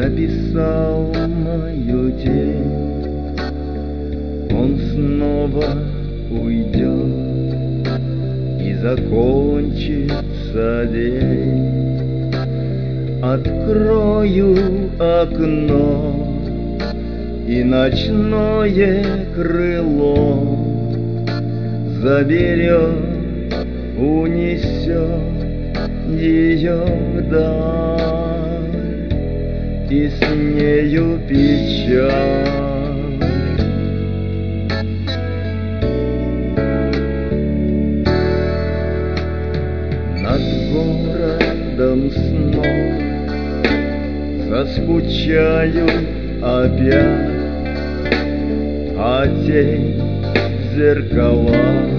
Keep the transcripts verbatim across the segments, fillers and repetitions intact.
описал мою тень, он снова уйдет, и закончится день. Открою окно, и ночное крыло заберет, унесет ее вдаль, и с нею печаль. Над городом снов заскучаю опять, а тень в зеркала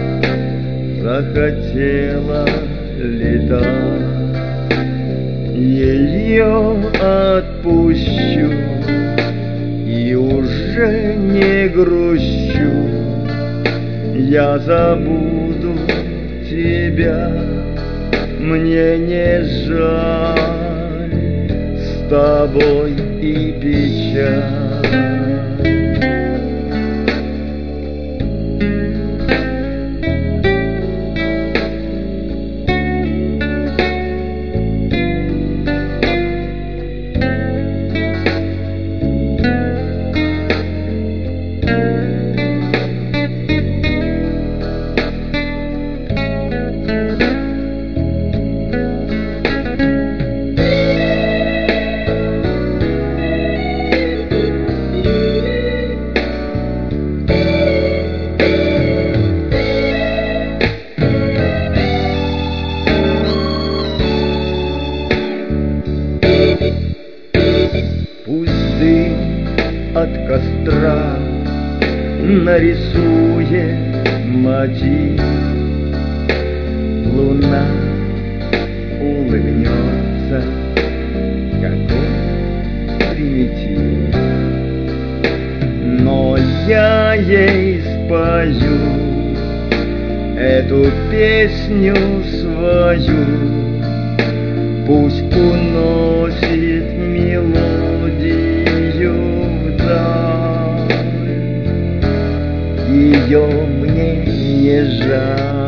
захотела летать. Ее отпущу и уже не грущу, я забуду тебя, мне не жаль, с тобой и печаль. Пусть дым от костра нарисует мотив, луна улыбнется, какой примитив. Но я ей спою эту песню свою, пусть уносит мелодию вдаль. Ее мне не жаль.